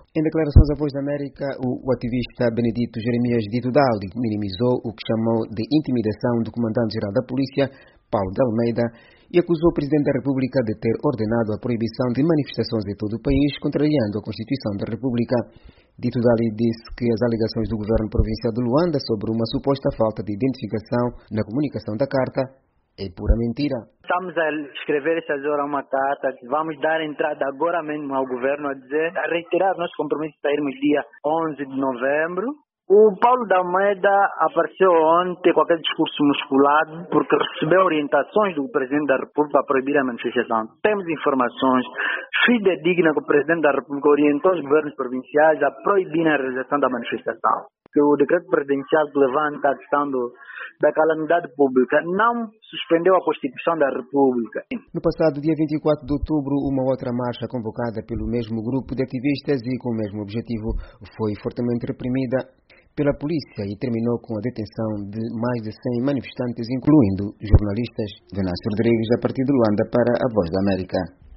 Em declarações à Voz da América, o ativista Benedito Jeremias Dito Dali minimizou o que chamou de intimidação do comandante-geral da polícia, Paulo de Almeida, e acusou o Presidente da República de ter ordenado a proibição de manifestações em todo o país, contrariando a Constituição da República. Dito Dali disse que as alegações do governo provincial de Luanda sobre uma suposta falta de identificação na comunicação da carta é pura mentira. Estamos a escrever essas horas uma carta que vamos dar entrada agora mesmo ao governo a reiterar nosso compromisso de sairmos dia 11 de novembro. O Paulo da Almeida apareceu ontem com aquele discurso musculado porque recebeu orientações do Presidente da República a proibir a manifestação. Temos informações fidedignas que o Presidente da República orientou os governos provinciais a proibir a realização da manifestação. Que o decreto presidencial que levanta a questão da calamidade pública não suspendeu a Constituição da República. No passado dia 24 de outubro, uma outra marcha convocada pelo mesmo grupo de ativistas e com o mesmo objetivo foi fortemente reprimida pela polícia e terminou com a detenção de mais de 100 manifestantes, incluindo jornalistas. Venâncio Rodrigues, a partir de Luanda, para a Voz da América.